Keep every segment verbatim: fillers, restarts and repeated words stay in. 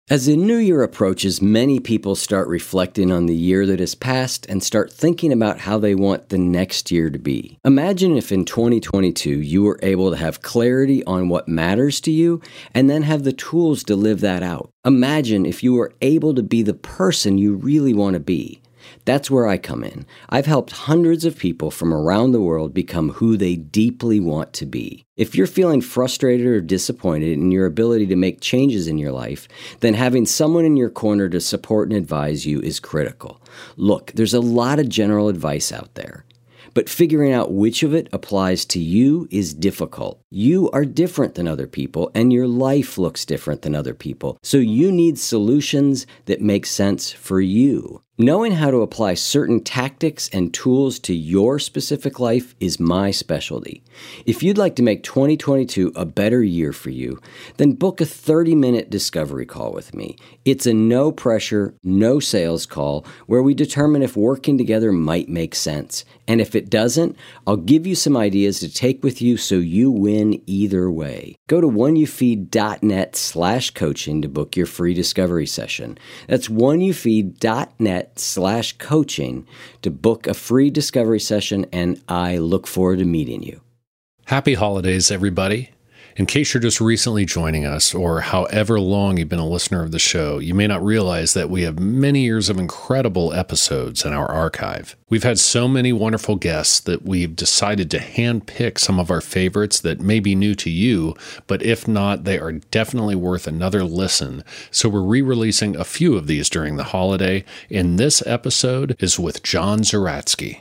As the new year approaches, many people start reflecting on the year that has passed and start thinking about how they want the next year to be. Imagine if in twenty twenty-two you were able to have clarity on what matters to you and then have the tools to live that out. Imagine if you were able to be the person you really want to be. That's where I come in. I've helped hundreds of people from around the world become who they deeply want to be. If you're feeling frustrated or disappointed in your ability to make changes in your life, then having someone in your corner to support and advise you is critical. Look, there's a lot of general advice out there, but figuring out which of it applies to you is difficult. You are different than other people, and your life looks different than other people, so you need solutions that make sense for you. Knowing how to apply certain tactics and tools to your specific life is my specialty. If you'd like to make twenty twenty-two a better year for you, then book a thirty-minute discovery call with me. It's a no-pressure, no sales call where we determine if working together might make sense. And if it doesn't, I'll give you some ideas to take with you so you win either way. Go to oneyoufeed.net slash coaching to book your free discovery session. That's oneyoufeed.net slash coaching to book a free discovery session, and I look forward to meeting you. Happy holidays, everybody. In case you're just recently joining us, or however long you've been a listener of the show, you may not realize that we have many years of incredible episodes in our archive. We've had so many wonderful guests that we've decided to handpick some of our favorites that may be new to you, but if not, they are definitely worth another listen. So we're re-releasing a few of these during the holiday, and this episode is with John Zeratsky.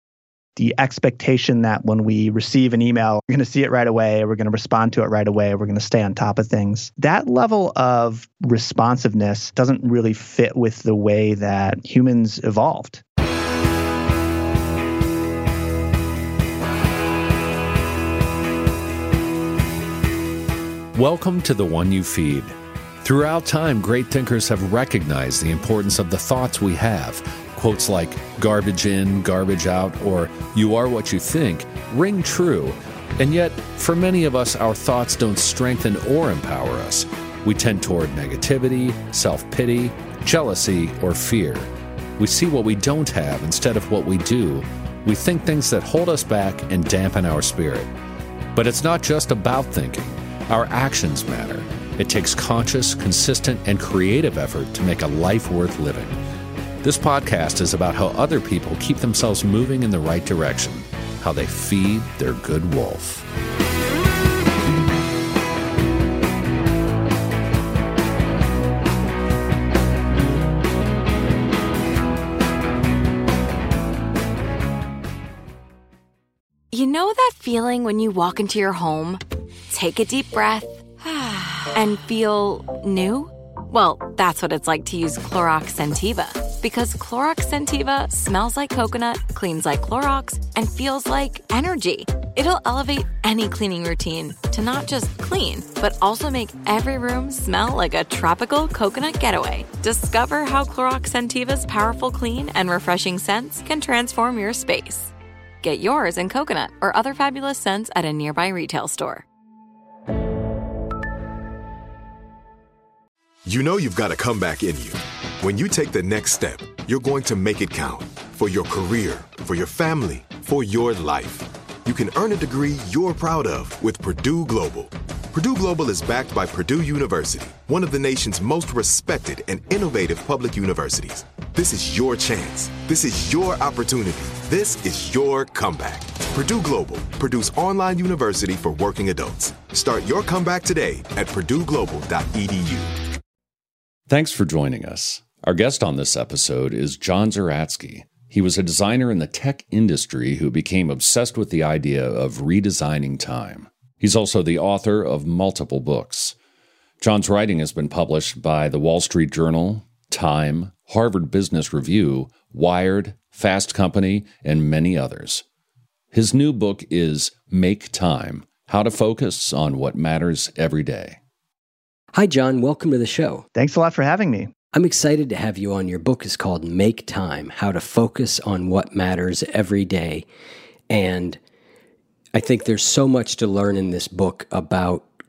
The expectation that when we receive an email, we're going to see it right away, we're going to respond to it right away, we're going to stay on top of things. That level of responsiveness doesn't really fit with the way that humans evolved. Welcome to the One You Feed. Throughout time, great thinkers have recognized the importance of the thoughts we have. Quotes like garbage in, garbage out, or you are what you think ring true. And yet, for many of us, our thoughts don't strengthen or empower us. We tend toward negativity, self-pity, jealousy, or fear. We see what we don't have instead of what we do. We think things that hold us back and dampen our spirit. But it's not just about thinking. Our actions matter. It takes conscious, consistent, and creative effort to make a life worth living. This podcast is about how other people keep themselves moving in the right direction, how they feed their good wolf. You know that feeling when you walk into your home, take a deep breath, and feel new? Well, that's what it's like to use Clorox Scentiva. Because Clorox Scentiva smells like coconut, cleans like Clorox, and feels like energy. It'll elevate any cleaning routine to not just clean, but also make every room smell like a tropical coconut getaway. Discover how Clorox Scentiva's powerful clean and refreshing scents can transform your space. Get yours in coconut or other fabulous scents at a nearby retail store. You know you've got a comeback in you. When you take the next step, you're going to make it count. For your career, for your family, for your life. You can earn a degree you're proud of with Purdue Global. Purdue Global is backed by Purdue University, one of the nation's most respected and innovative public universities. This is your chance. This is your opportunity. This is your comeback. Purdue Global, Purdue's online university for working adults. Start your comeback today at purdue global dot e d u. Thanks for joining us. Our guest on this episode is John Zeratsky. He was a designer in the tech industry who became obsessed with the idea of redesigning time. He's also the author of multiple books. John's writing has been published by The Wall Street Journal, Time, Harvard Business Review, Wired, Fast Company, and many others. His new book is Make Time: How to Focus on What Matters Every Day. Hi, John. Welcome to the show. Thanks a lot for having me. I'm excited to have you on. Your book is called Make Time: How to Focus on What Matters Every Day. And I think there's so much to learn in this book about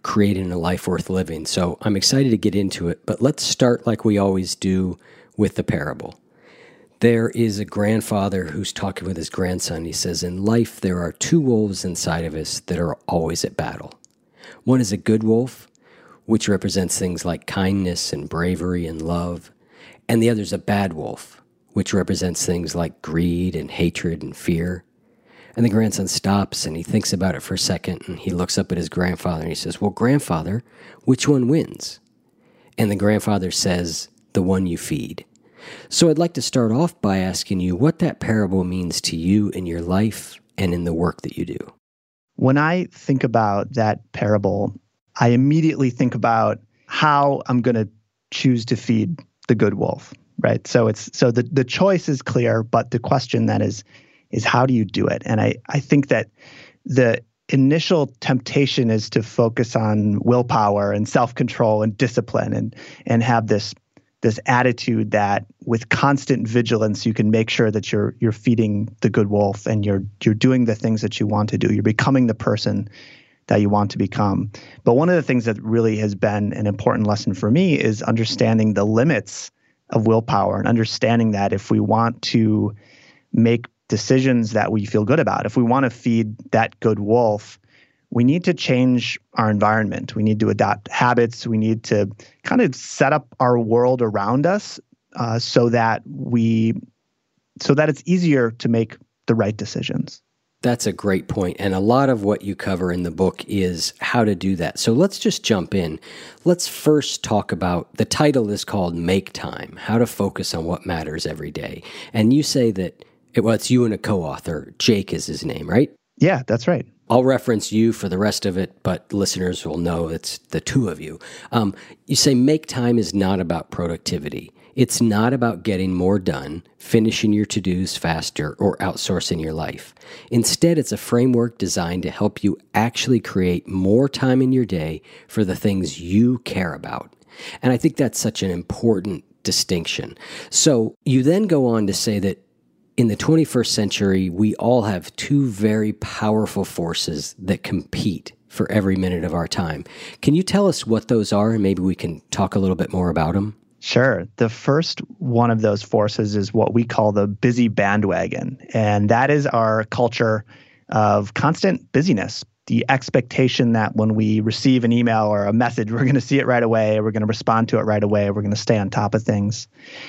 creating a life worth living. So I'm excited to get into it, but let's start like we always do with the parable. There is a grandfather who's talking with his grandson. He says, in life, there are two wolves inside of us that are always at battle. One is a good wolf, which represents things like kindness and bravery and love. And the other is a bad wolf, which represents things like greed and hatred and fear. And the grandson stops and he thinks about it for a second, and he looks up at his grandfather and he says, well, grandfather, which one wins? And the grandfather says, the one you feed. So I'd like to start off by asking you what that parable means to you in your life and in the work that you do. When I think about that parable, I immediately think about how I'm going to choose to feed the good wolf, right? So it's so the, the choice is clear, but the question then is, is how do you do it? And I, I think that the initial temptation is to focus on willpower and self-control and discipline and and have this this attitude that with constant vigilance you can make sure that you're you're feeding the good wolf and you're you're doing the things that you want to do. You're becoming the person that you want to become. But one of the things that really has been an important lesson for me is understanding the limits of willpower and understanding that if we want to make decisions that we feel good about, if we want to feed that good wolf, we need to change our environment. We need to adopt habits. We need to kind of set up our world around us uh, so that we, so that it's easier to make the right decisions. That's a great point. And a lot of what you cover in the book is how to do that. So let's just jump in. Let's first talk about, the title is called Make Time, How to Focus on What Matters Every Day. And you say that, it, well, it's you and a co-author. Jake is his name, right? Yeah, that's right. I'll reference you for the rest of it, but listeners will know it's the two of you. Um, you say make time is not about productivity. It's not about getting more done, finishing your to-dos faster, or outsourcing your life. Instead, it's a framework designed to help you actually create more time in your day for the things you care about. And I think that's such an important distinction. So you then go on to say that in the twenty-first century, we all have two very powerful forces that compete for every minute of our time. Can you tell us what those are, and maybe we can talk a little bit more about them? Sure. The first one of those forces is what we call the busy bandwagon, and that is our culture of constant busyness. The expectation that when we receive an email or a message, we're going to see it right away, we're going to respond to it right away, we're going to stay on top of things.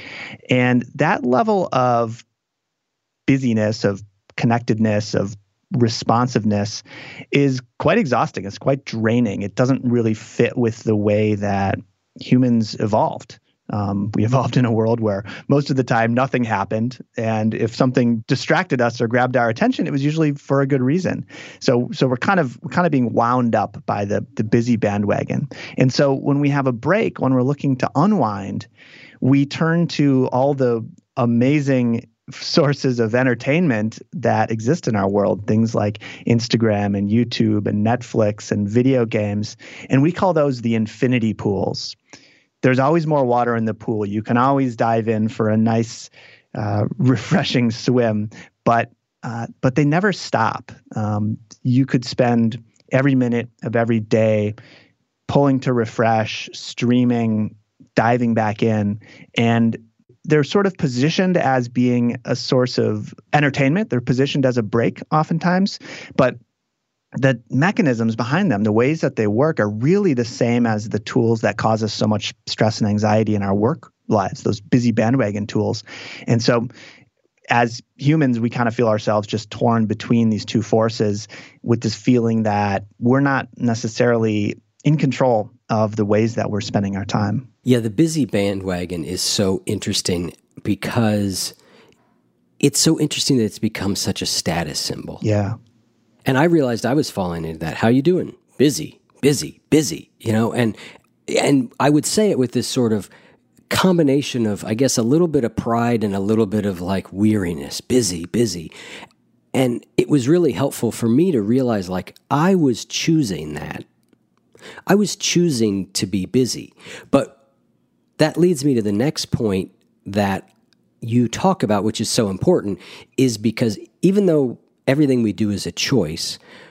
And that level of busyness, of connectedness, of responsiveness is quite exhausting. It's quite draining. It doesn't really fit with the way that humans evolved. Um, we evolved in a world where most of the time nothing happened. And if something distracted us or grabbed our attention, it was usually for a good reason. So so we're kind of we're kind of being wound up by the, the busy bandwagon. And so when we have a break, when we're looking to unwind, we turn to all the amazing sources of entertainment that exist in our world, things like Instagram and YouTube and Netflix and video games. And we call those the infinity pools. There's always more water in the pool. You can always dive in for a nice, uh, refreshing swim, but uh, but they never stop. Um, you could spend every minute of every day pulling to refresh, streaming, diving back in, and they're sort of positioned as being a source of entertainment. They're positioned as a break oftentimes, but the mechanisms behind them, the ways that they work, are really the same as the tools that cause us so much stress and anxiety in our work lives, those busy bandwagon tools. And so as humans, we kind of feel ourselves just torn between these two forces with this feeling that we're not necessarily in control of the ways that we're spending our time. Yeah, the busy bandwagon is so interesting because it's so interesting that it's become such a status symbol. Yeah. And I realized I was falling into that. How you doing? Busy, busy, busy, you know? And and I would say it with this sort of combination of, I guess, a little bit of pride and a little bit of like weariness, busy, busy. And it was really helpful for me to realize like I was choosing that. I was choosing to be busy. But that leads me to the next point that you talk about, which is so important, is because even though everything we do is a choice,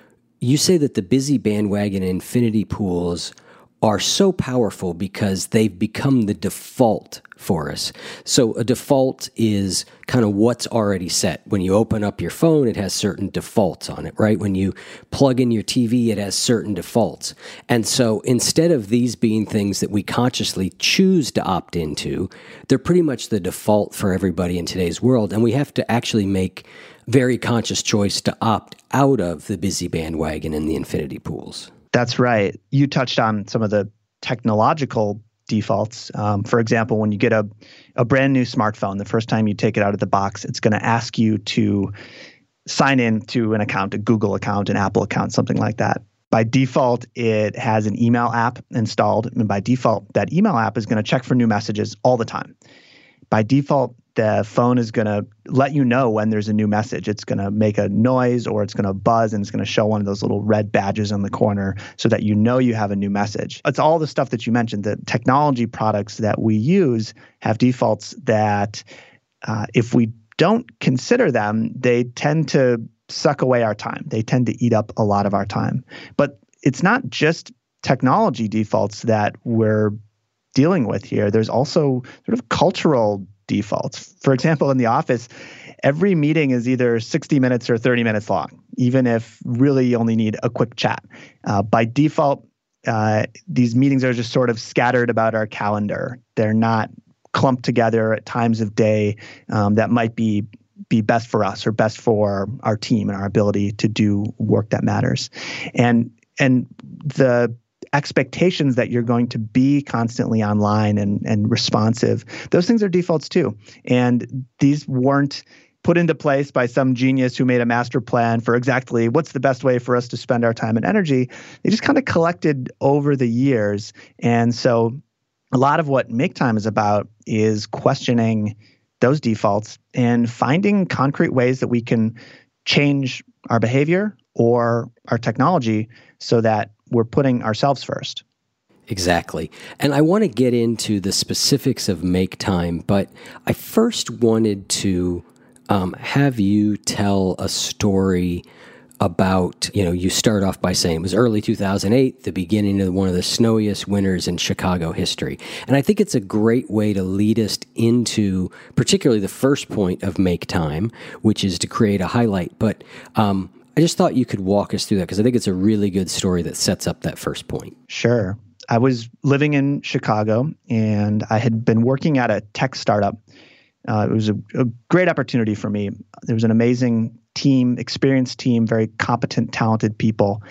you say that the busy bandwagon and infinity pools are so powerful because they've become the default for us. So a default is kind of what's already set. When you open up your phone, it has certain defaults on it, right? When you plug in your T V, it has certain defaults. And so instead of these being things that we consciously choose to opt into, they're pretty much the default for everybody in today's world. And we have to actually make very conscious choice to opt out of the busy bandwagon and the infinity pools. That's right. You touched on some of the technological defaults. Um, for example, when you get a, a brand new smartphone, the first time you take it out of the box, it's going to ask you to sign in to an account, a Google account, an Apple account, something like that. By default, it has an email app installed. And by default, that email app is going to check for new messages all the time. By default, the phone is going to let you know when there's a new message. It's going to make a noise or it's going to buzz and it's going to show one of those little red badges on the corner so that you know you have a new message. It's all the stuff that you mentioned. The technology products that we use have defaults that uh, if we don't consider them, they tend to suck away our time. They tend to eat up a lot of our time. But it's not just technology defaults that we're dealing with here. There's also sort of cultural defaults. For example, in the office, every meeting is either sixty minutes or thirty minutes long, even if really you only need a quick chat. Uh, by default, uh, these meetings are just sort of scattered about our calendar. They're not clumped together at times of day um, that might be be best for us or best for our team and our ability to do work that matters. And and the expectations that you're going to be constantly online and, and responsive, those things are defaults too. And these weren't put into place by some genius who made a master plan for exactly what's the best way for us to spend our time and energy. They just kind of collected over the years. And so a lot of what Make Time is about is questioning those defaults and finding concrete ways that we can change our behavior or our technology so that we're putting ourselves first. Exactly. And I want to get into the specifics of Make Time, but I first wanted to um, have you tell a story about, you know, you start off by saying it was early two thousand eight, the beginning of one of the snowiest winters in Chicago history. And I think it's a great way to lead us into particularly the first point of Make Time, which is to create a highlight. But um, I just thought you could walk us through that because I think it's a really good story that sets up that first point. Sure. I was living in Chicago and I had been working at a tech startup. Uh, it was a, a great opportunity for me. There was an amazing team, experienced team, very competent, talented people.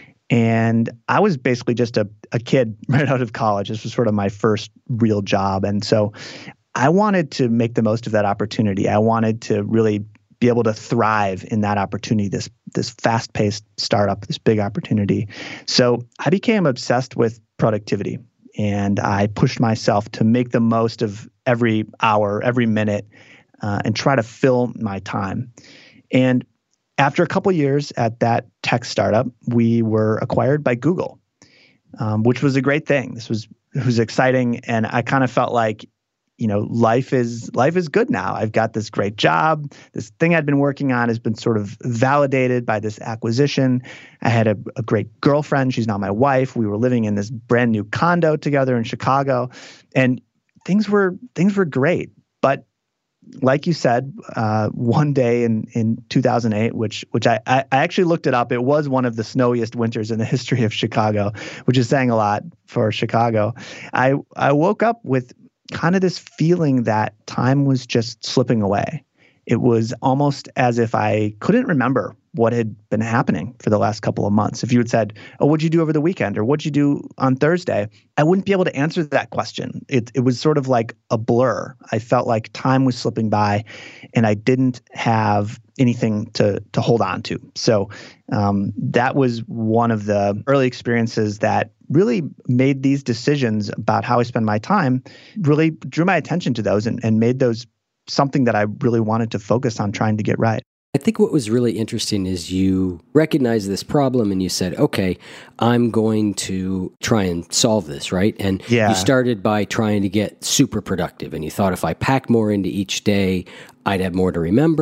And I was basically just a, a kid right out of college. This was sort of my first real job. And so I wanted to make the most of that opportunity. I wanted to really be able to thrive in that opportunity, this this fast-paced startup, this big opportunity. So I became obsessed with productivity, and I pushed myself to make the most of every hour, every minute, uh, and try to fill my time. And after a couple of years at that tech startup, we were acquired by Google, um, which was a great thing. This was it was exciting, and I kind of felt like, you know, life is life is good now. I've got this great job. This thing I'd been working on has been sort of validated by this acquisition. I had a, a great girlfriend. She's now my wife. We were living in this brand new condo together in Chicago, and things were things were great. But like you said, uh, one day in, in two thousand eight, which which I, I actually looked it up, it was one of the snowiest winters in the history of Chicago, which is saying a lot for Chicago. I I woke up with kind of this feeling that time was just slipping away. It was almost as if I couldn't remember what had been happening for the last couple of months. If you had said, oh, what'd you do over the weekend? Or what'd you do on Thursday? I wouldn't be able to answer that question. It it was sort of like a blur. I felt like time was slipping by and I didn't have anything to to hold on to. So um, that was one of the early experiences that really made these decisions about how I spend my time, really drew my attention to those and, and made those something that I really wanted to focus on trying to get right. I think what was really interesting is you recognized this problem and you said, okay, I'm going to try and solve this, right? And yeah. You started by trying to get super productive. And you thought if I packed more into each day, I'd have more to remember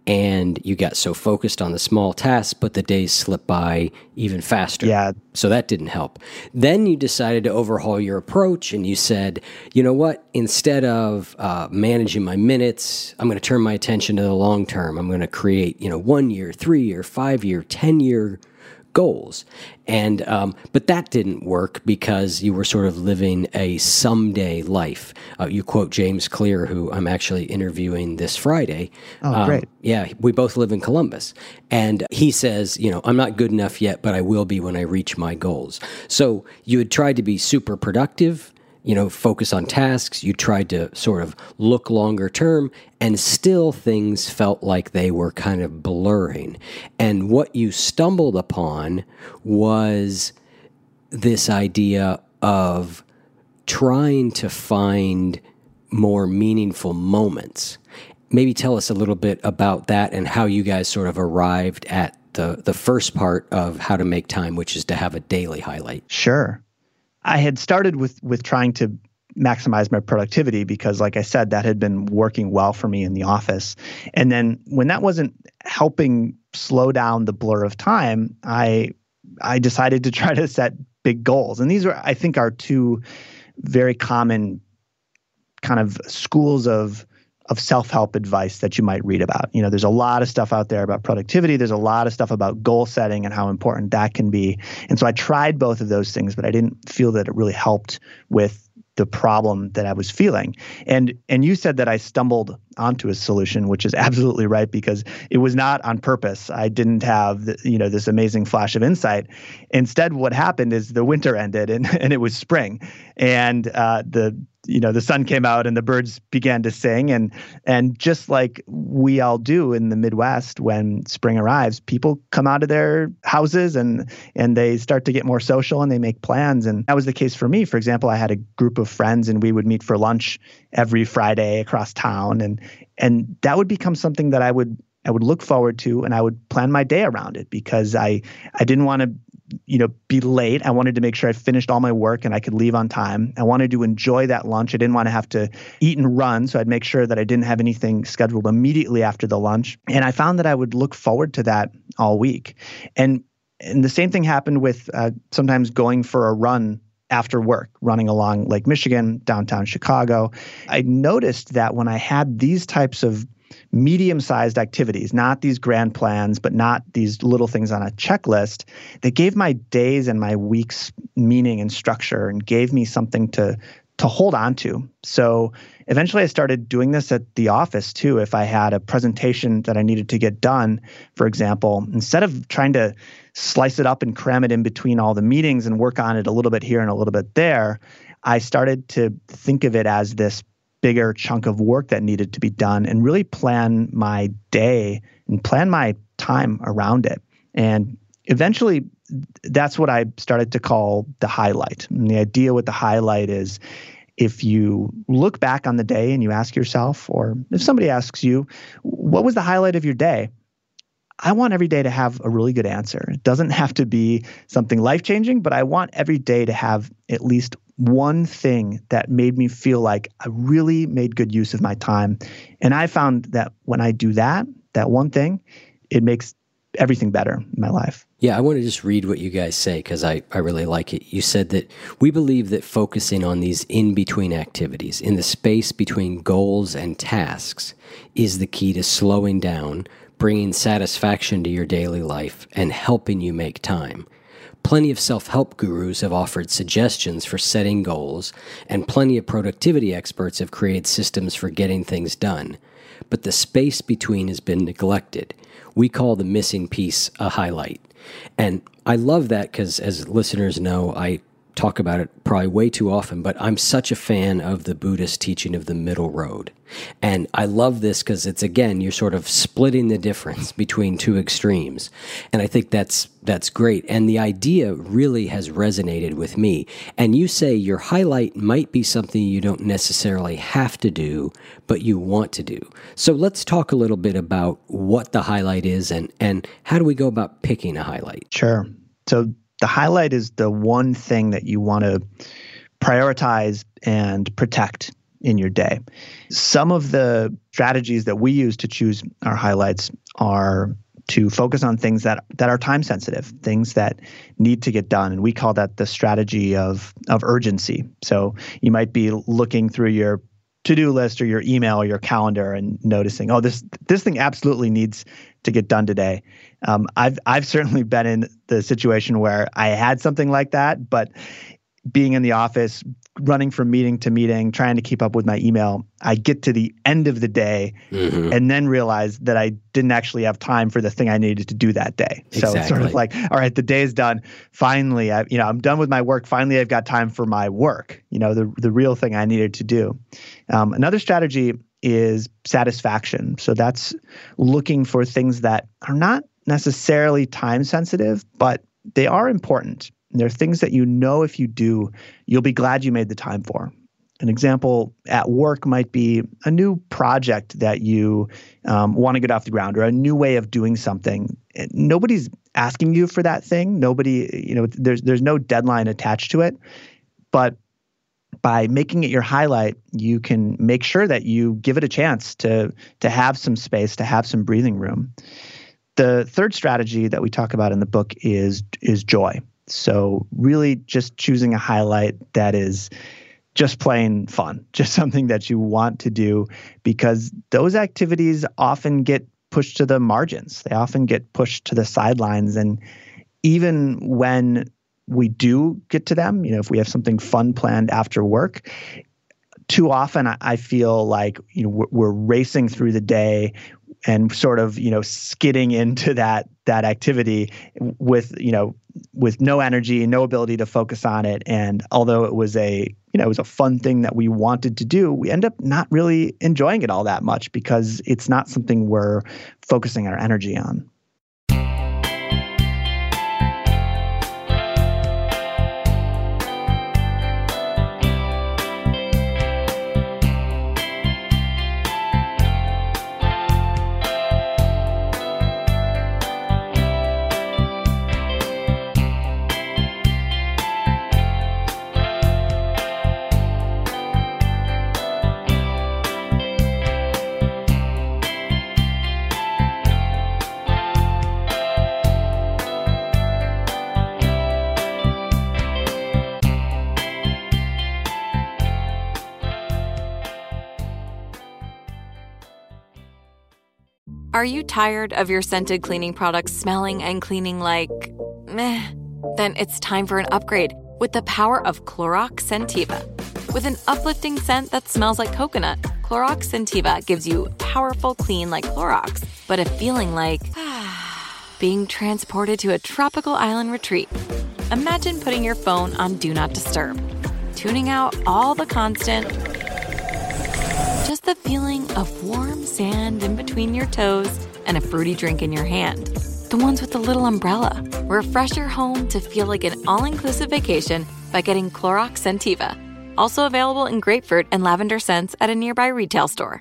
and you got so focused on the small tasks, but the days slipped by even faster. Yeah. So that didn't help. Then you decided to overhaul your approach, and you said, you know what, instead of uh, managing my minutes, I'm going to turn my attention to the long term. I'm going to create, you know, one year, three year, five year, ten year goals. And um, but that didn't work because you were sort of living a someday life. Uh, you quote James Clear, who I'm actually interviewing this Friday. Oh, um, great. Yeah, we both live in Columbus. And he says, you know, I'm not good enough yet, but I will be when I reach my goals. So you had tried to be super productive, you know, focus on tasks. You tried to sort of look longer term, and still things felt like they were kind of blurring. And what you stumbled upon was this idea of trying to find more meaningful moments. Maybe tell us a little bit about that and how you guys sort of arrived at the, the first part of how to make time, which is to have a daily highlight. Sure. I had started with with trying to maximize my productivity because, like I said, that had been working well for me in the office. And then when that wasn't helping slow down the blur of time, I I decided to try to set big goals. And these are, I think, are two very common kind of schools of of self-help advice that you might read about. You know, there's a lot of stuff out there about productivity. There's a lot of stuff about goal setting and how important that can be. And so I tried both of those things, but I didn't feel that it really helped with the problem that I was feeling. And and you said that I stumbled onto a solution, which is absolutely right, because it was not on purpose. I didn't have the, you know, this amazing flash of insight. Instead, what happened is the winter ended and, and it was spring. And uh, the you know, the sun came out and the birds began to sing. And and just like we all do in the Midwest, when spring arrives, people come out of their houses and and they start to get more social and they make plans. And that was the case for me. For example, I had a group of friends and we would meet for lunch every Friday across town. And and that would become something that I would I would look forward to, and I would plan my day around it because I I didn't want to you know, be late. I wanted to make sure I finished all my work and I could leave on time. I wanted to enjoy that lunch. I didn't want to have to eat and run. So I'd make sure that I didn't have anything scheduled immediately after the lunch. And I found that I would look forward to that all week. And and the same thing happened with uh, sometimes going for a run after work, running along Lake Michigan, downtown Chicago. I noticed that when I had these types of medium-sized activities, not these grand plans, but not these little things on a checklist, that gave my days and my weeks meaning and structure and gave me something to to hold on to. So eventually I started doing this at the office too. If I had a presentation that I needed to get done, for example, instead of trying to slice it up and cram it in between all the meetings and work on it a little bit here and a little bit there, I started to think of it as this bigger chunk of work that needed to be done and really plan my day and plan my time around it. And eventually, that's what I started to call the highlight. And the idea with the highlight is if you look back on the day and you ask yourself, or if somebody asks you, what was the highlight of your day? I want every day to have a really good answer. It doesn't have to be something life-changing, but I want every day to have at least one thing that made me feel like I really made good use of my time. And I found that when I do that, that one thing, it makes everything better in my life. Yeah, I want to just read what you guys say because I, I really like it. You said that we believe that focusing on these in-between activities, in the space between goals and tasks, is the key to slowing down, bringing satisfaction to your daily life, and helping you make time. Plenty of self-help gurus have offered suggestions for setting goals, and plenty of productivity experts have created systems for getting things done. But the space between has been neglected. We call the missing piece a highlight. And I love that because, as listeners know, I talk about it probably way too often, but I'm such a fan of the Buddhist teaching of the middle road. And I love this because it's, again, you're sort of splitting the difference between two extremes. And I think that's that's great. And the idea really has resonated with me. And you say your highlight might be something you don't necessarily have to do, but you want to do. So let's talk a little bit about what the highlight is and, and how do we go about picking a highlight? Sure. So the highlight is the one thing that you want to prioritize and protect in your day. Some of the strategies that we use to choose our highlights are to focus on things that that are time sensitive, things that need to get done. And we call that the strategy of of urgency. So you might be looking through your to-do list or your email or your calendar and noticing, oh, this this thing absolutely needs to get done today. Um, I've I've certainly been in the situation where I had something like that, but being in the office, running from meeting to meeting, trying to keep up with my email, I get to the end of the day mm-hmm. and then realize that I didn't actually have time for the thing I needed to do that day. So exactly. It's sort of like, all right, the day's done. Finally, I, you know, I'm done with my work. Finally, I've got time for my work, you know, the, the real thing I needed to do. Um, another strategy is satisfaction. So that's looking for things that are not necessarily time sensitive, but they are important. There are things that you know if you do, you'll be glad you made the time for. An example at work might be a new project that you um, want to get off the ground, or a new way of doing something. Nobody's asking you for that thing. Nobody, you know, there's there's no deadline attached to it. But by making it your highlight, you can make sure that you give it a chance to to have some space, to have some breathing room. The third strategy that we talk about in the book is is joy. So really just choosing a highlight that is just plain fun, just something that you want to do, because those activities often get pushed to the margins. They often get pushed to the sidelines. And even when we do get to them, you know, if we have something fun planned after work, too often I, I feel like, you know, we're, we're racing through the day and sort of, you know, skidding into that that activity with, you know, with no energy, no ability to focus on it. And although it was a, you know, it was a fun thing that we wanted to do, we end up not really enjoying it all that much because it's not something we're focusing our energy on. Are you tired of your scented cleaning products smelling and cleaning like meh? Then it's time for an upgrade with the power of Clorox Scentiva. With an uplifting scent that smells like coconut, Clorox Scentiva gives you powerful clean like Clorox, but a feeling like being transported to a tropical island retreat. Imagine putting your phone on Do Not Disturb, tuning out all the constant, just the feeling of warm sand in between your toes and a fruity drink in your hand. The ones with the little umbrella. Refresh your home to feel like an all-inclusive vacation by getting Clorox Scentiva. Also available in grapefruit and lavender scents at a nearby retail store.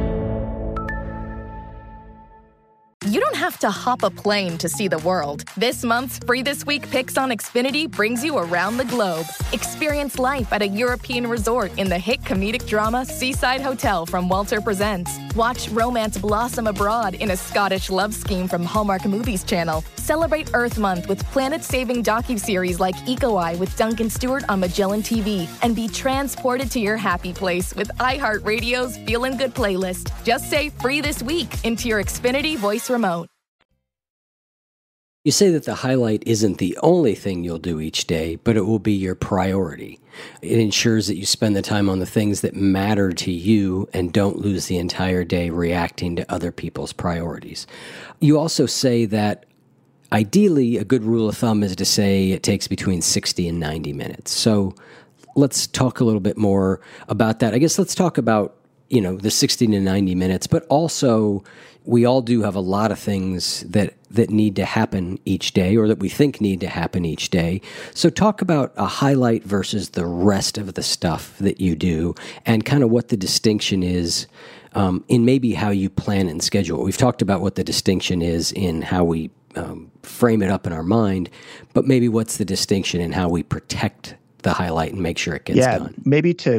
You don't have to hop a plane to see the world. This month's Free This Week Picks on Xfinity brings you around the globe. Experience life at a European resort in the hit comedic drama Seaside Hotel from Walter Presents. Watch romance blossom abroad in a Scottish love scheme from Hallmark Movies Channel. Celebrate Earth Month with planet-saving docuseries like Eco Eye with Duncan Stewart on Magellan T V. And be transported to your happy place with iHeartRadio's Feelin' Good playlist. Just say Free This Week into your Xfinity voice remote. You say that the highlight isn't the only thing you'll do each day, but it will be your priority. It ensures that you spend the time on the things that matter to you and don't lose the entire day reacting to other people's priorities. You also say that ideally, a good rule of thumb is to say it takes between sixty and ninety minutes. So let's talk a little bit more about that. I guess let's talk about, you know, the sixty to ninety minutes, but also we all do have a lot of things that, that need to happen each day, or that we think need to happen each day. So talk about a highlight versus the rest of the stuff that you do, and kind of what the distinction is um, in maybe how you plan and schedule. We've talked about what the distinction is in how we um, frame it up in our mind, but maybe what's the distinction in how we protect the highlight and make sure it gets yeah, done? Maybe to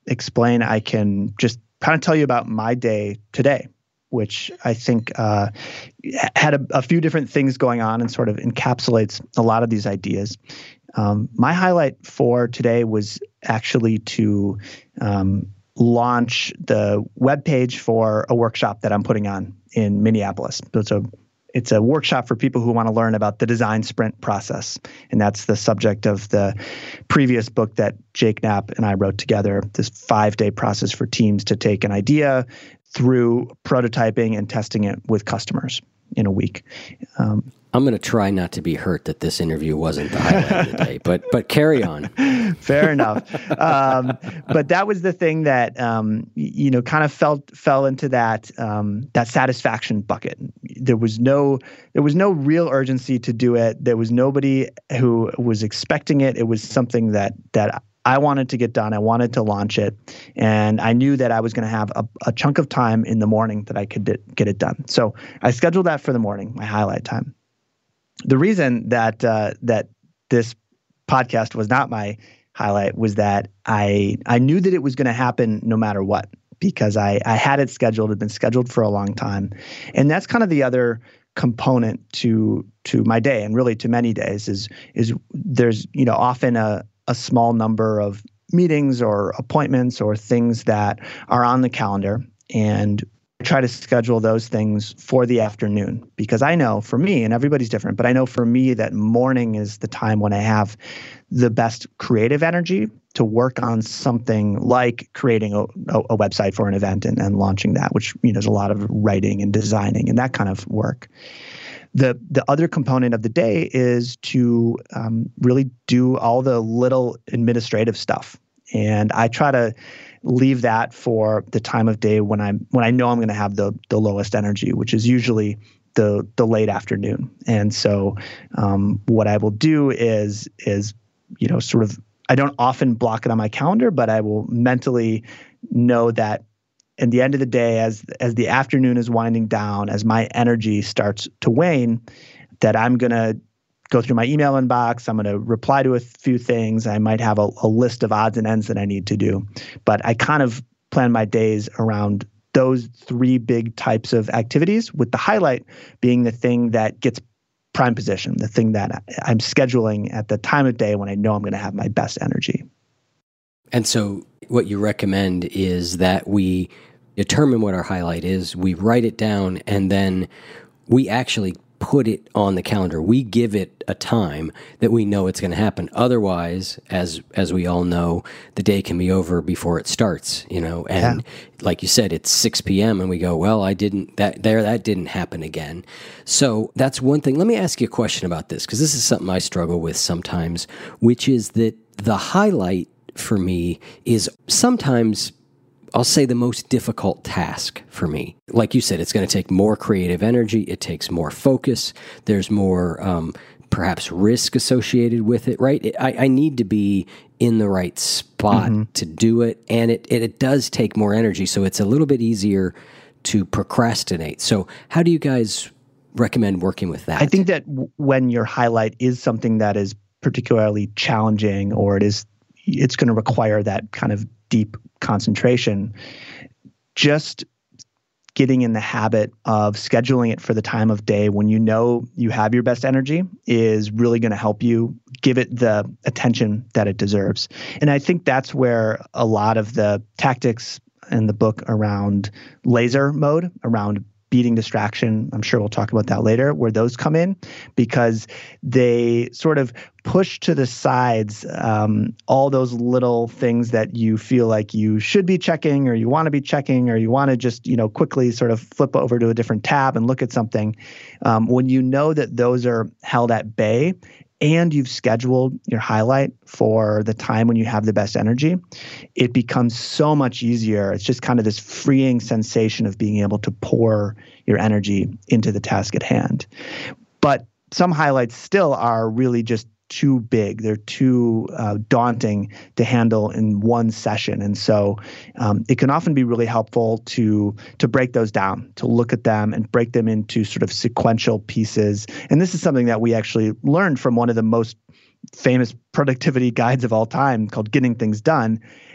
explain, I can just kind of tell you about my day today, which I think uh, had a, a few different things going on and sort of encapsulates a lot of these ideas. Um, my highlight for today was actually to um, launch the webpage for a workshop that I'm putting on in Minneapolis. So it's a It's a workshop for people who want to learn about the design sprint process. And that's the subject of the previous book that Jake Knapp and I wrote together, this five-day process for teams to take an idea through prototyping and testing it with customers in a week. Um, I'm going to try not to be hurt that this interview wasn't the highlight of the day, but but carry on. Fair enough. Um, but that was the thing that um, you know kind of fell fell into that um, that satisfaction bucket. There was no there was no real urgency to do it. There was nobody who was expecting it. It was something that that I wanted to get done. I wanted to launch it, and I knew that I was going to have a, a chunk of time in the morning that I could d- get it done. So I scheduled that for the morning, my highlight time. The reason that uh, that this podcast was not my highlight was that I I knew that it was going to happen no matter what, because I, I had it scheduled. It had been scheduled for a long time. And that's kind of the other component to to my day, and really to many days, is is there's you know often a, a small number of meetings or appointments or things that are on the calendar, and try to schedule those things for the afternoon, because I know for me, and everybody's different, but I know for me that morning is the time when I have the best creative energy to work on something like creating a, a website for an event and, and launching that, which you know is a lot of writing and designing and that kind of work. The the other component of the day is to um, really do all the little administrative stuff, and I try to leave that for the time of day when I'm when I know I'm going to have the the lowest energy, which is usually the the late afternoon. And so um, what I will do is is you know sort of I don't often block it on my calendar, but I will mentally know that at the end of the day, as as the afternoon is winding down, as my energy starts to wane, that I'm going to go through my email inbox. I'm going to reply to a few things. I might have a, a list of odds and ends that I need to do. But I kind of plan my days around those three big types of activities, with the highlight being the thing that gets prime position, the thing that I'm scheduling at the time of day when I know I'm going to have my best energy. And so what you recommend is that we determine what our highlight is, we write it down, and then we actually put it on the calendar. We give it a time that we know it's going to happen. Otherwise, as as we all know, the day can be over before it starts, you know, and yeah. like you said, it's six p.m. and we go, well, I didn't, that there, that didn't happen again. So that's one thing. Let me ask you a question about this, because this is something I struggle with sometimes, which is that the highlight for me is sometimes, I'll say, the most difficult task for me. Like you said, it's going to take more creative energy. It takes more focus. There's more um, perhaps risk associated with it, right? It, I, I need to be in the right spot mm-hmm. to do it. And it, it, it does take more energy. So it's a little bit easier to procrastinate. So how do you guys recommend working with that? I think that w- when your highlight is something that is particularly challenging, or it is, it's going to require that kind of deep concentration, just getting in the habit of scheduling it for the time of day when you know you have your best energy is really going to help you give it the attention that it deserves. And I think that's where a lot of the tactics in the book around laser mode, around beating distraction, I'm sure we'll talk about that later, where those come in, because they sort of push to the sides um, all those little things that you feel like you should be checking, or you want to be checking, or you want to just, you know, quickly sort of flip over to a different tab and look at something. Um, when you know that those are held at bay, and you've scheduled your highlight for the time when you have the best energy, it becomes so much easier. It's just kind of this freeing sensation of being able to pour your energy into the task at hand. But some highlights still are really just too big. They're too uh, daunting to handle in one session. And so um, it can often be really helpful to to break those down, to look at them and break them into sort of sequential pieces. And this is something that we actually learned from one of the most famous productivity guides of all time, called Getting Things Done.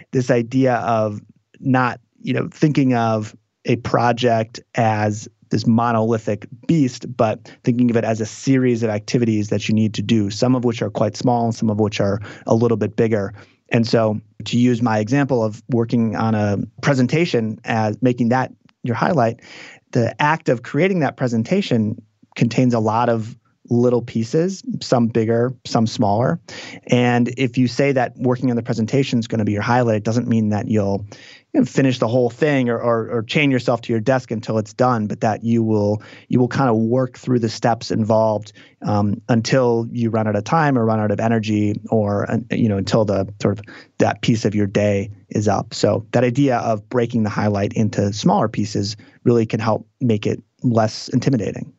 this idea of not, you know, thinking of a project as this monolithic beast, but thinking of it as a series of activities that you need to do, some of which are quite small and some of which are a little bit bigger. And so to use my example of working on a presentation as making that your highlight, the act of creating that presentation contains a lot of little pieces, some bigger, some smaller. And if you say that working on the presentation is going to be your highlight, it doesn't mean that you'll you know, finish the whole thing or, or or chain yourself to your desk until it's done, but that you will you will kind of work through the steps involved um, until you run out of time or run out of energy, or uh, you know until the sort of that piece of your day is up. So that idea of breaking the highlight into smaller pieces really can help make it less intimidating.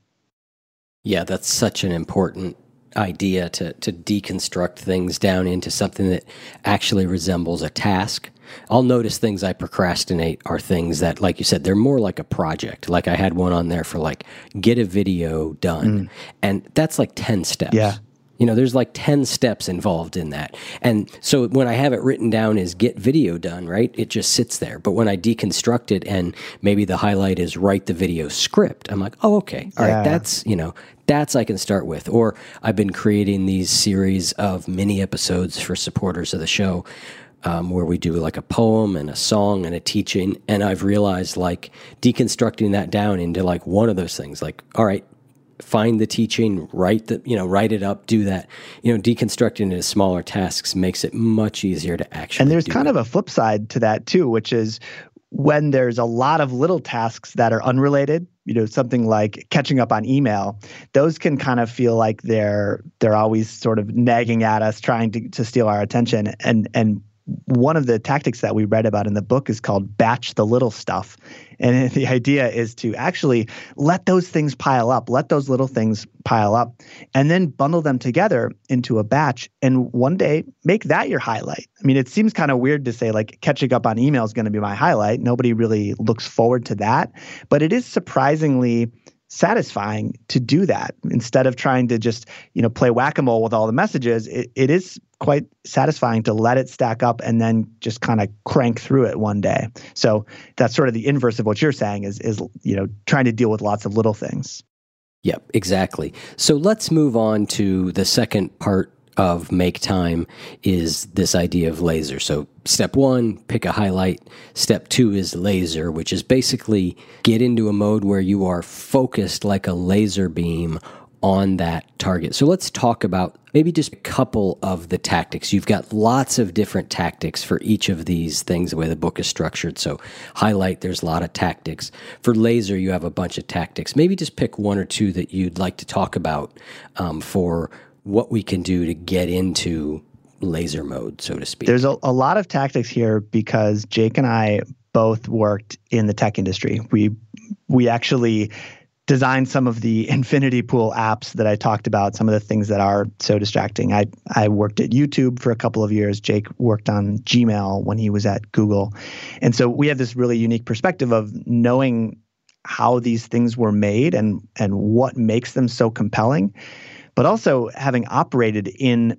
Yeah, that's such an important idea to to deconstruct things down into something that actually resembles a task. I'll notice things I procrastinate are things that, like you said, they're more like a project. Like I had one on there for like, get a video done. Mm. And that's like ten steps. Yeah. You know, there's like ten steps involved in that. And so when I have it written down as get video done, right, it just sits there. But when I deconstruct it and maybe the highlight is write the video script, I'm like, oh, okay. All yeah. right, that's, you know, that's I can start with. Or I've been creating these series of mini episodes for supporters of the show um, where we do like a poem and a song and a teaching. And I've realized like deconstructing that down into like one of those things, like, all right, find the teaching, write the, you know, write it up, do that. You know, deconstructing it into smaller tasks makes it much easier to actually And there's do kind it. of a flip side to that too, which is when there's a lot of little tasks that are unrelated, you know, something like catching up on email, those can kind of feel like they're they're always sort of nagging at us, trying to, to steal our attention. And and one of the tactics that we read about in the book is called batch the little stuff. And the idea is to actually let those things pile up, let those little things pile up, and then bundle them together into a batch. And one day, make that your highlight. I mean, it seems kind of weird to say like catching up on email is going to be my highlight. Nobody really looks forward to that. But it is surprisingly satisfying to do that. Instead of trying to just, you know, play whack-a-mole with all the messages, it, it is quite satisfying to let it stack up and then just kind of crank through it one day. So that's sort of the inverse of what you're saying is, is, you know, trying to deal with lots of little things. Yep, exactly. So let's move on to the second part of Make Time is this idea of laser. So step one, pick a highlight. Step two is laser, which is basically get into a mode where you are focused like a laser beam on that target. So let's talk about maybe just a couple of the tactics. You've got lots of different tactics for each of these things, the way the book is structured. So highlight, there's a lot of tactics. For laser, you have a bunch of tactics. Maybe just pick one or two that you'd like to talk about um, for what we can do to get into laser mode, so to speak. There's a, a lot of tactics here because Jake and I both worked in the tech industry. We we actually designed some of the infinity pool apps that I talked about, some of the things that are so distracting. I, I worked at YouTube for a couple of years. Jake worked on Gmail when he was at Google. And so we have this really unique perspective of knowing how these things were made and and what makes them so compelling, but also having operated in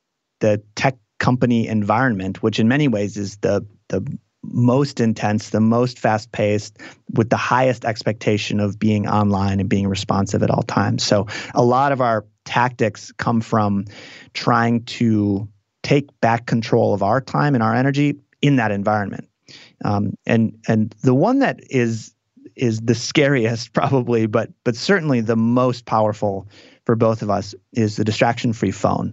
the tech company environment, which in many ways is the the most intense, the most fast-paced, with the highest expectation of being online and being responsive at all times. So a lot of our tactics come from trying to take back control of our time and our energy in that environment. Um, and and the one that is is the scariest probably, but but certainly the most powerful for both of us is the distraction-free phone.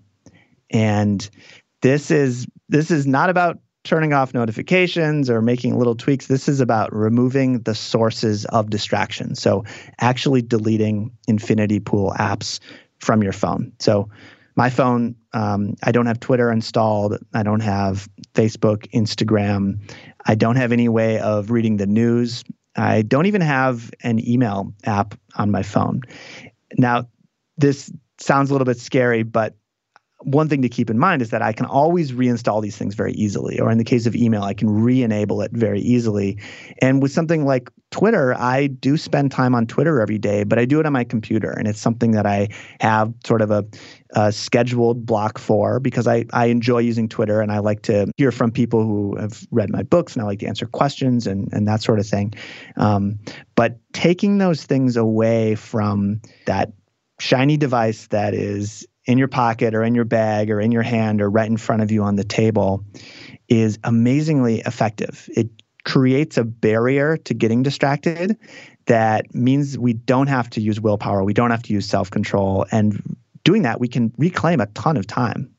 And this is this is not about turning off notifications or making little tweaks. This is about removing the sources of distraction. So actually deleting infinity pool apps from your phone. So my phone, um, I don't have Twitter installed. I don't have Facebook, Instagram. I don't have any way of reading the news. I don't even have an email app on my phone. Now, this sounds a little bit scary, but one thing to keep in mind is that I can always reinstall these things very easily. Or in the case of email, I can re-enable it very easily. And with something like Twitter, I do spend time on Twitter every day, but I do it on my computer. And it's something that I have sort of a, a scheduled block for because I, I enjoy using Twitter and I like to hear from people who have read my books and I like to answer questions and, and that sort of thing. Um, but taking those things away from that shiny device that is in your pocket or in your bag or in your hand or right in front of you on the table is amazingly effective. It creates a barrier to getting distracted that means we don't have to use willpower. We don't have to use self-control. And doing that, we can reclaim a ton of time.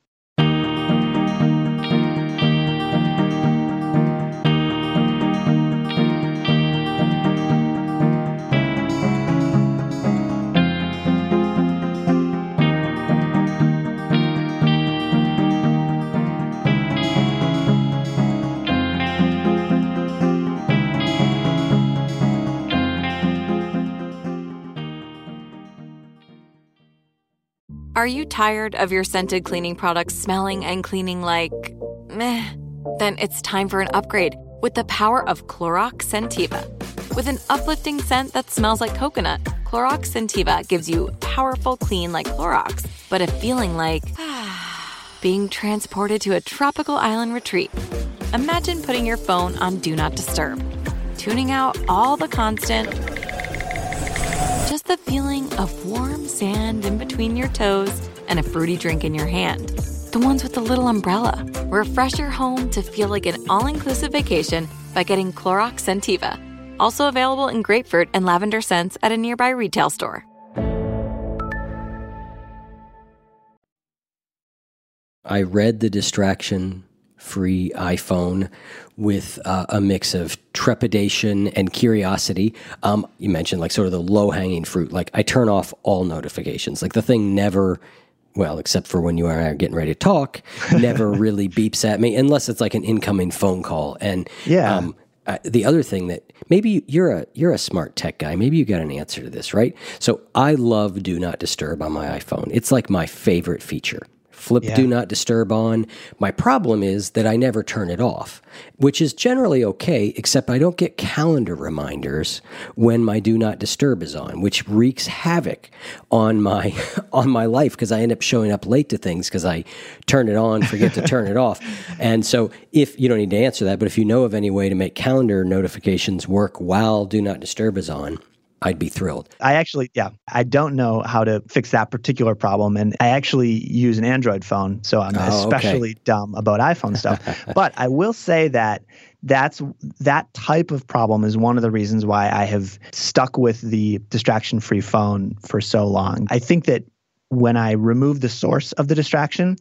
Are you tired of your scented cleaning products smelling and cleaning like meh? Then it's time for an upgrade with the power of Clorox Scentiva. With an uplifting scent that smells like coconut, Clorox Scentiva gives you powerful clean like Clorox, but a feeling like being transported to a tropical island retreat. Imagine putting your phone on Do Not Disturb, tuning out all the constant, just the feeling of warm sand in between your toes and a fruity drink in your hand. The ones with the little umbrella. Refresh your home to feel like an all-inclusive vacation by getting Clorox Scentiva. Also available in grapefruit and lavender scents at a nearby retail store. I read the distraction-free iPhone with uh, a mix of trepidation and curiosity. Um, you mentioned like sort of the low-hanging fruit. Like I turn off all notifications. Like the thing never, well, except for when you are getting ready to talk, never really beeps at me unless it's like an incoming phone call. And yeah. um, uh, the other thing that maybe you're a you're a smart tech guy. Maybe you got an answer to this, right? So I love Do Not Disturb on my iPhone. It's like my favorite feature. Flip yeah. Do Not Disturb on. My problem is that I never turn it off, which is generally okay, except I don't get calendar reminders when my Do Not Disturb is on, which wreaks havoc on my on my life because I end up showing up late to things because I turn it on, forget to turn it off. And so if you don't need to answer that, but if you know of any way to make calendar notifications work while Do Not Disturb is on, I'd be thrilled. I actually, yeah, I don't know how to fix that particular problem. And I actually use an Android phone, so I'm oh, especially okay. dumb about iPhone stuff. But I will say that that's that type of problem is one of the reasons why I have stuck with the distraction-free phone for so long. I think that when I remove the source of the distraction,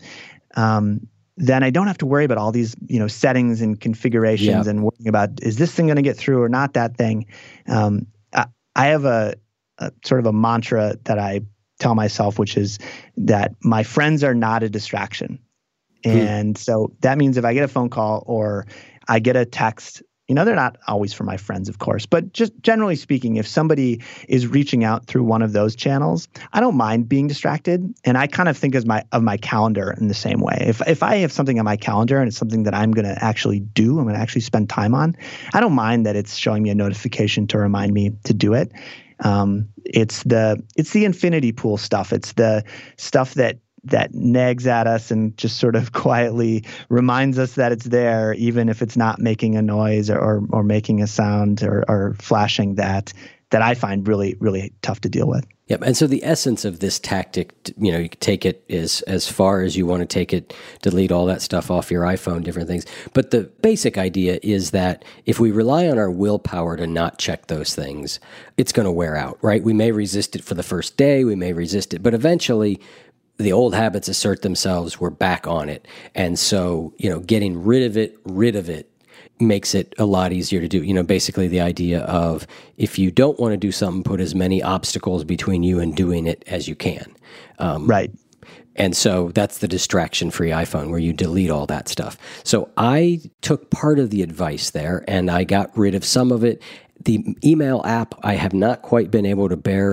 um, then I don't have to worry about all these, you know, settings and configurations yeah. and worrying about, is this thing going to get through or not that thing? Um, I have a, a sort of a mantra that I tell myself, which is that my friends are not a distraction. And mm. so that means if I get a phone call or I get a text, you know, they're not always for my friends, of course, but just generally speaking, if somebody is reaching out through one of those channels, I don't mind being distracted. And I kind of think as my of my calendar in the same way. If if I have something on my calendar and it's something that I'm going to actually do, I'm going to actually spend time on, I don't mind that it's showing me a notification to remind me to do it. Um, it's the it's the infinity pool stuff. It's the stuff that that nags at us and just sort of quietly reminds us that it's there, even if it's not making a noise or or, or making a sound or, or flashing, that that I find really, really tough to deal with. Yep. And so the essence of this tactic, you know, you can take it as, as far as you want to take it, delete all that stuff off your iPhone, different things. But the basic idea is that if we rely on our willpower to not check those things, it's going to wear out, right? We may resist it for the first day, we may resist it, but eventually the old habits assert themselves, we're back on it. And so, you know, getting rid of it, rid of it, makes it a lot easier to do. You know, basically the idea of if you don't want to do something, put as many obstacles between you and doing it as you can. Um, right. And so that's the distraction-free iPhone where you delete all that stuff. So I took part of the advice there and I got rid of some of it. The email app, I have not quite been able to bear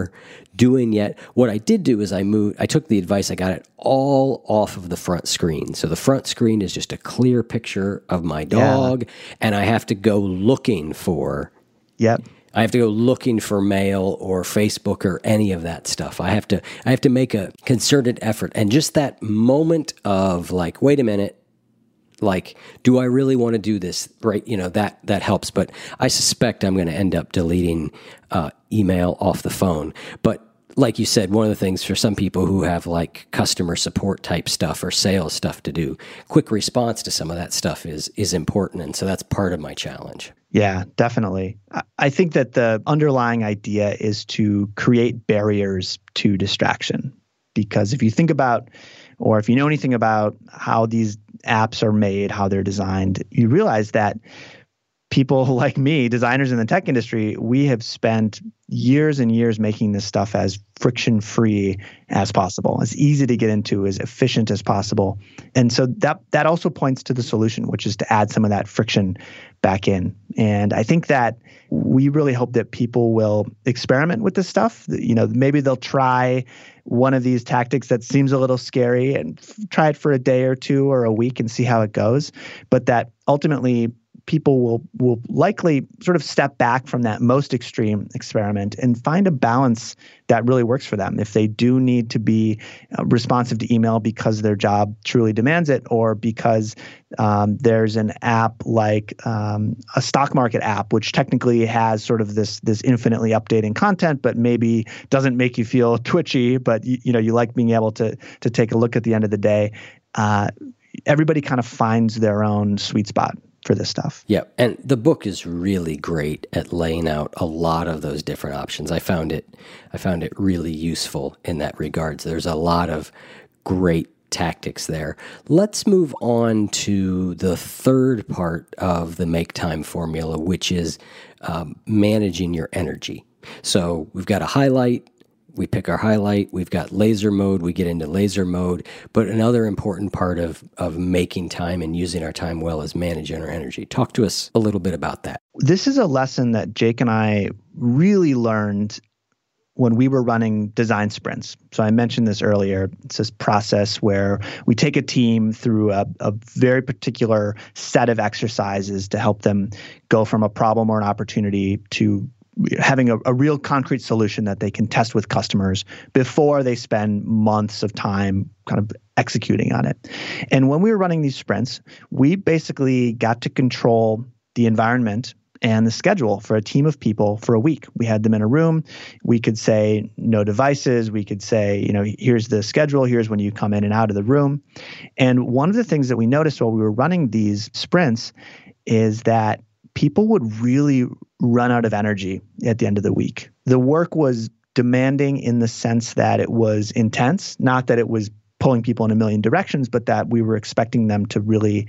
doing yet. What I did do is I moved, I took the advice, I got it all off of the front screen. So the front screen is just a clear picture of my dog, yeah. and I have to go looking for, yep. I have to go looking for mail or Facebook or any of that stuff. I have to, I have to make a concerted effort. And just that moment of like, wait a minute, like, do I really want to do this? Right. You know, that, that helps. But I suspect I'm going to end up deleting uh, email off the phone. But like you said, one of the things for some people who have like customer support type stuff or sales stuff to do, quick response to some of that stuff is, is important. And so that's part of my challenge. Yeah, definitely. I think that the underlying idea is to create barriers to distraction. Because if you think about, or if you know anything about how these apps are made, how they're designed, you realize that people like me, designers in the tech industry, we have spent years and years making this stuff as friction-free as possible, as easy to get into, as efficient as possible. And so that that also points to the solution, which is to add some of that friction back in. And I think that we really hope that people will experiment with this stuff. You know, maybe they'll try one of these tactics that seems a little scary and f- try it for a day or two or a week and see how it goes. But that ultimately people will will likely sort of step back from that most extreme experiment and find a balance that really works for them. If they do need to be uh, responsive to email because their job truly demands it, or because um, there's an app like um, a stock market app, which technically has sort of this this infinitely updating content, but maybe doesn't make you feel twitchy, but you, you know you like being able to to take a look at the end of the day. Uh, everybody kind of finds their own sweet spot for this stuff. Yeah, and the book is really great at laying out a lot of those different options. I found it I found it really useful in that regard. So there's a lot of great tactics there. Let's move on to the third part of the Make Time formula, which is um, managing your energy. So we've got a highlight. We pick our highlight, we've got laser mode, we get into laser mode, but another important part of, of making time and using our time well is managing our energy. Talk to us a little bit about that. This is a lesson that Jake and I really learned when we were running design sprints. So I mentioned this earlier. It's this process where we take a team through a, a very particular set of exercises to help them go from a problem or an opportunity to having a, a real concrete solution that they can test with customers before they spend months of time kind of executing on it. And when we were running these sprints, we basically got to control the environment and the schedule for a team of people for a week. We had them in a room. We could say no devices. We could say, you know, here's the schedule. Here's when you come in and out of the room. And one of the things that we noticed while we were running these sprints is that people would really run out of energy at the end of the week. The work was demanding in the sense that it was intense, not that it was pulling people in a million directions, but that we were expecting them to really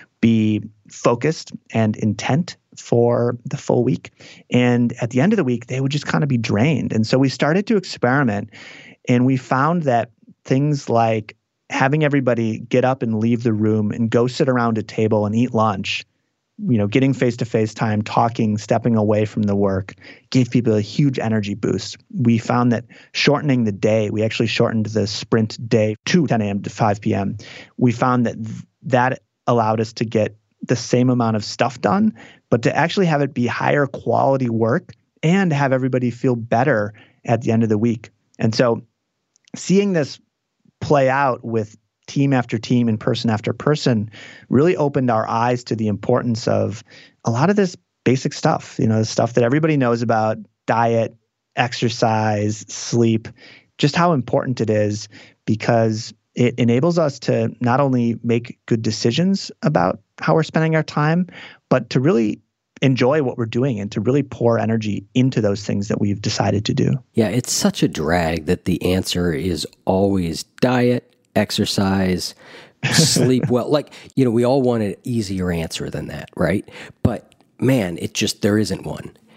be focused and intent for the full week. And at the end of the week, they would just kind of be drained. And so we started to experiment, and we found that things like having everybody get up and leave the room and go sit around a table and eat lunch, you know, getting face-to-face time, talking, stepping away from the work, gave people a huge energy boost. We found that shortening the day, we actually shortened the sprint day to ten a.m. to five p.m. We found that th- that allowed us to get the same amount of stuff done, but to actually have it be higher quality work and have everybody feel better at the end of the week. And so seeing this play out with team after team and person after person really opened our eyes to the importance of a lot of this basic stuff, you know, the stuff that everybody knows about: diet, exercise, sleep, just how important it is, because it enables us to not only make good decisions about how we're spending our time, but to really enjoy what we're doing and to really pour energy into those things that we've decided to do. Yeah, it's such a drag that the answer is always diet, exercise, sleep well. Like, you know, we all want an easier answer than that, right? But man, it just, there isn't one.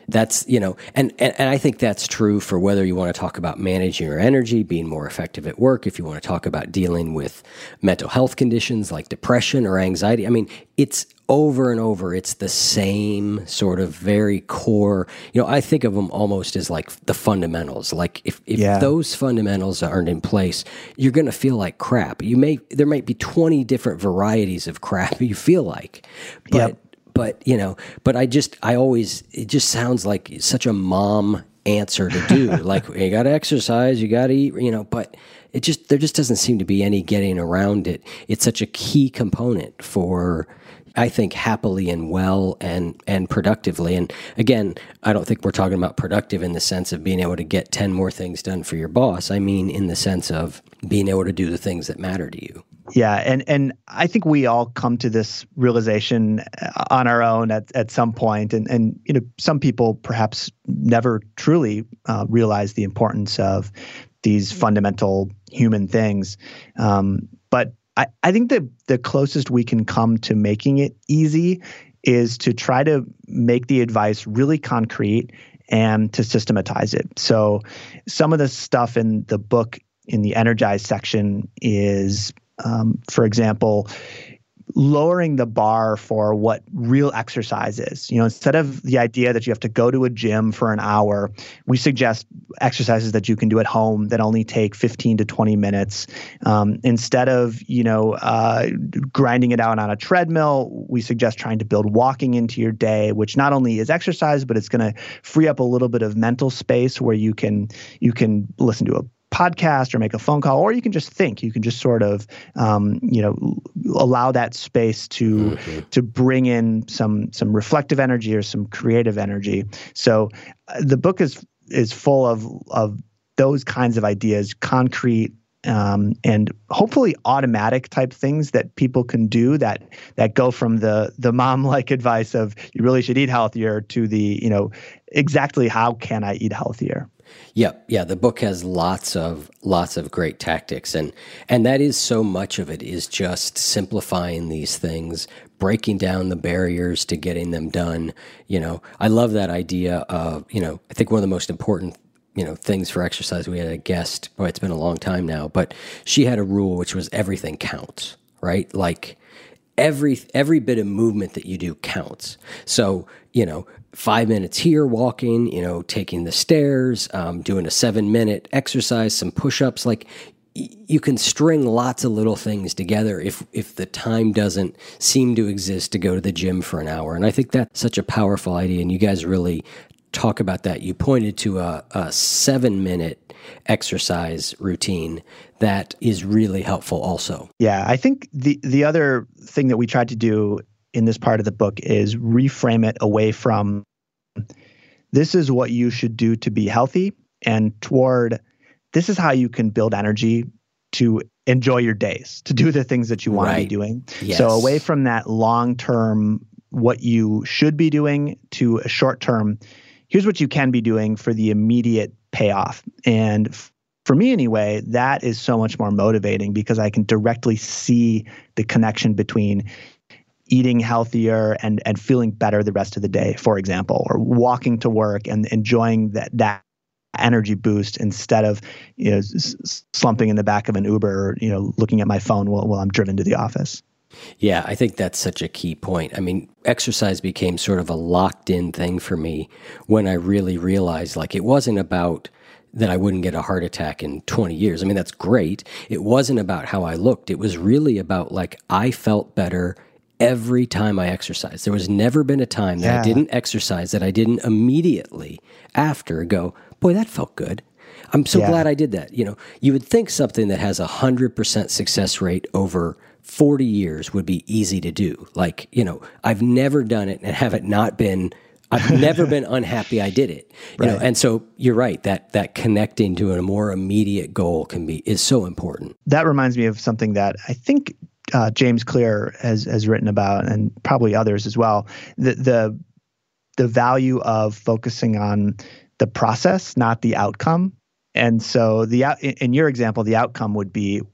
That's, you know, and, and, and I think that's true for whether you want to talk about managing your energy, being more effective at work, if you want to talk about dealing with mental health conditions like depression or anxiety. I mean, it's over and over. It's the same sort of very core, you know, I think of them almost as like the fundamentals. Like if, if yeah. those fundamentals aren't in place, you're going to feel like crap. You may, there might be twenty different varieties of crap you feel like, but yep. But, you know, but I just, I always, it just sounds like such a mom answer to do. Like, you got to exercise, you got to eat, you know, but it just, there just doesn't seem to be any getting around it. It's such a key component for, I think, happily and well and, and productively. And again, I don't think we're talking about productive in the sense of being able to get ten more things done for your boss. I mean, in the sense of being able to do the things that matter to you. Yeah, and and I think we all come to this realization on our own at, at some point, and and you know some people perhaps never truly uh, realize the importance of these fundamental human things. Um, but I, I think the the closest we can come to making it easy is to try to make the advice really concrete and to systematize it. So some of the stuff in the book in the Energize section is Um, for example, lowering the bar for what real exercise is. You know, instead of the idea that you have to go to a gym for an hour, we suggest exercises that you can do at home that only take fifteen to twenty minutes. Um, instead of, you know, uh, grinding it out on a treadmill, we suggest trying to build walking into your day, which not only is exercise, but it's going to free up a little bit of mental space where you can you can listen to a podcast or make a phone call, or you can just think. You can just sort of, um, you know, allow that space to mm-hmm. to bring in some some reflective energy or some creative energy. So uh, the book is is full of of those kinds of ideas, concrete um, and hopefully automatic type things that people can do that that go from the the mom-like advice of you really should eat healthier to the, you know, exactly how can I eat healthier. Yeah, yeah. The book has lots of lots of great tactics, and and that is so much of it is just simplifying these things, breaking down the barriers to getting them done. You know, I love that idea of, you know, I think one of the most important, you know, things for exercise. We had a guest, boy, it's been a long time now, but she had a rule which was everything counts, right? Like every every bit of movement that you do counts. So, you know, five minutes here walking, you know, taking the stairs, um, doing a seven minute exercise, some push-ups, like y- you can string lots of little things together if, if the time doesn't seem to exist to go to the gym for an hour. And I think that's such a powerful idea. And you guys really talk about that. You pointed to a, a seven minute exercise routine that is really helpful also. Yeah, I think the, the other thing that we tried to do in this part of the book is reframe it away from this is what you should do to be healthy and toward this is how you can build energy to enjoy your days, to do the things that you want right. to be doing. Yes. So away from that long-term, what you should be doing, to a short-term, here's what you can be doing for the immediate payoff. And f- for me anyway, that is so much more motivating because I can directly see the connection between eating healthier and and feeling better the rest of the day, for example, or walking to work and enjoying that that energy boost instead of, you know, s- slumping in the back of an Uber or, you know, looking at my phone while, while I'm driven to the office. Yeah, I think that's such a key point. I mean, exercise became sort of a locked-in thing for me when I really realized, like, it wasn't about that I wouldn't get a heart attack in twenty years. I mean, that's great. It wasn't about how I looked. It was really about, like, I felt better every time I exercised. There was never been a time that yeah. I didn't exercise that I didn't immediately after go, boy, that felt good. I'm so yeah. glad I did that. You know, you would think something that has a hundred percent success rate over forty years would be easy to do. Like, you know, I've never done it and have it not been, I've never been unhappy I did it. You right. know, and so you're right, that that connecting to a more immediate goal can be, is so important. That reminds me of something that I think Uh, James Clear has has written about, and probably others as well. The the the value of focusing on the process, not the outcome. And so the in your example, the outcome would be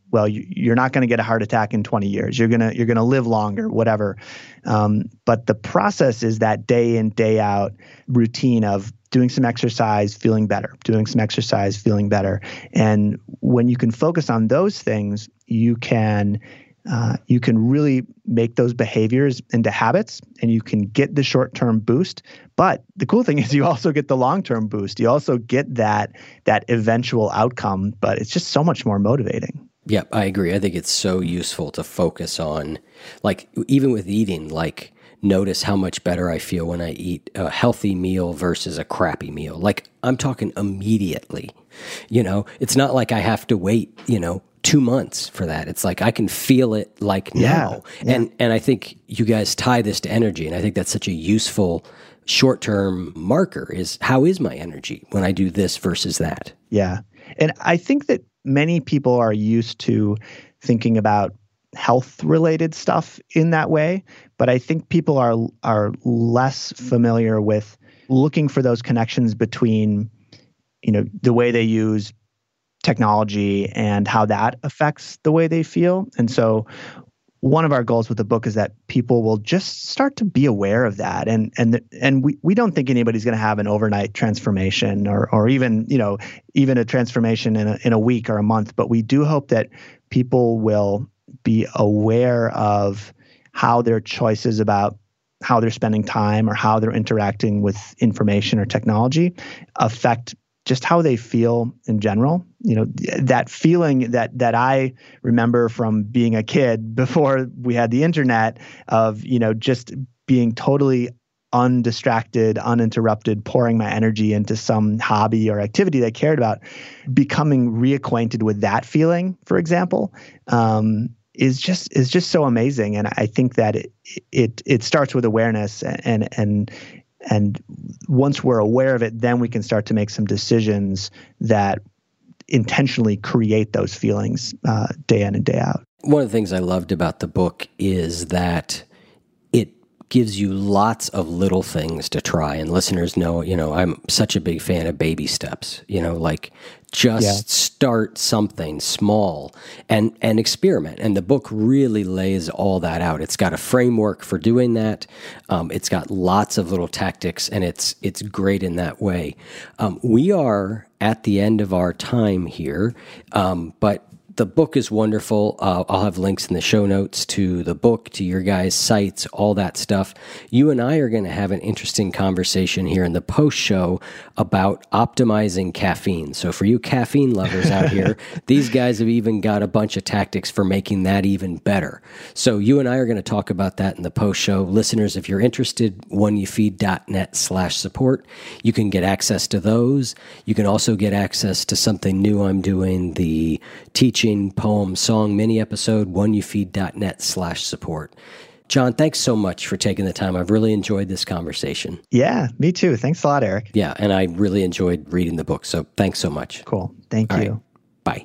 well, you, you're not going to get a heart attack in twenty years. You're gonna you're gonna live longer, whatever. Um, but the process is that day in, day out routine of doing some exercise, feeling better, doing some exercise, feeling better. And when you can focus on those things, you can uh, you can really make those behaviors into habits, and you can get the short-term boost. But the cool thing is you also get the long-term boost. You also get that that eventual outcome, but it's just so much more motivating. Yeah, I agree. I think it's so useful to focus on, like, even with eating, like, notice how much better I feel when I eat a healthy meal versus a crappy meal. Like, I'm talking immediately. You know, it's not like I have to wait, you know, two months for that. It's like I can feel it like now. Yeah, yeah. And and I think you guys tie this to energy, and I think that's such a useful short-term marker is how is my energy when I do this versus that? Yeah. And I think that many people are used to thinking about health-related stuff in that way, but I think people are are less familiar with looking for those connections between, you know, the way they use technology and how that affects the way they feel. And so one of our goals with the book is that people will just start to be aware of that. And and and we, we don't think anybody's going to have an overnight transformation or or even, you know, even a transformation in a, in a week or a month. But we do hope that people will be aware of how their choices about how they're spending time or how they're interacting with information or technology affect just how they feel in general. You know, that feeling that that I remember from being a kid before we had the internet of, you know, just being totally undistracted, uninterrupted, pouring my energy into some hobby or activity that I cared about, becoming reacquainted with that feeling, for example, um, is just is just so amazing. And I think that it it it starts with awareness, and and and once we're aware of it, then we can start to make some decisions that intentionally create those feelings uh, day in and day out. One of the things I loved about the book is that it gives you lots of little things to try. And listeners know, you know, I'm such a big fan of baby steps, you know, like just yeah. start something small and, and experiment. And the book really lays all that out. It's got a framework for doing that. Um, it's got lots of little tactics, and it's, it's great in that way. Um, we are at the end of our time here, um, but the book is wonderful. Uh, I'll have links in the show notes to the book, to your guys' sites, all that stuff. You and I are going to have an interesting conversation here in the post show about optimizing caffeine. So for you caffeine lovers out here, these guys have even got a bunch of tactics for making that even better. So you and I are going to talk about that in the post show. Listeners, if you're interested, one you feed dot net slash support. You can get access to those. You can also get access to something new I'm doing, the teaching poem song mini episode, one you feed dot net slash support. John, thanks so much for taking the time. I've really enjoyed this conversation. Yeah, me too. Thanks a lot, Eric. Yeah, and I really enjoyed reading the book. So thanks so much. Cool. Thank All you. Right. Bye.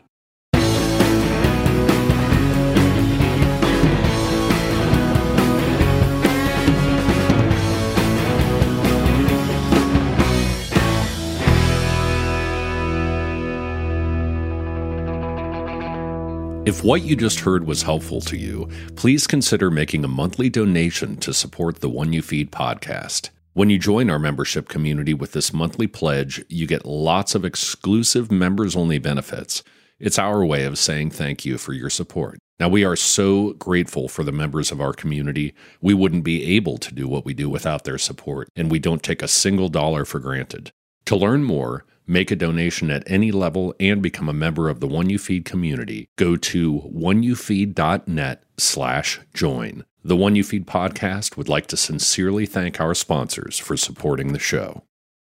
If what you just heard was helpful to you, please consider making a monthly donation to support the One You Feed podcast. When you join our membership community with this monthly pledge, you get lots of exclusive members-only benefits. It's our way of saying thank you for your support. Now, we are so grateful for the members of our community. We wouldn't be able to do what we do without their support, and we don't take a single dollar for granted. To learn more, make a donation at any level, and become a member of the One You Feed community, go to one you feed dot net slash join. The One You Feed podcast would like to sincerely thank our sponsors for supporting the show.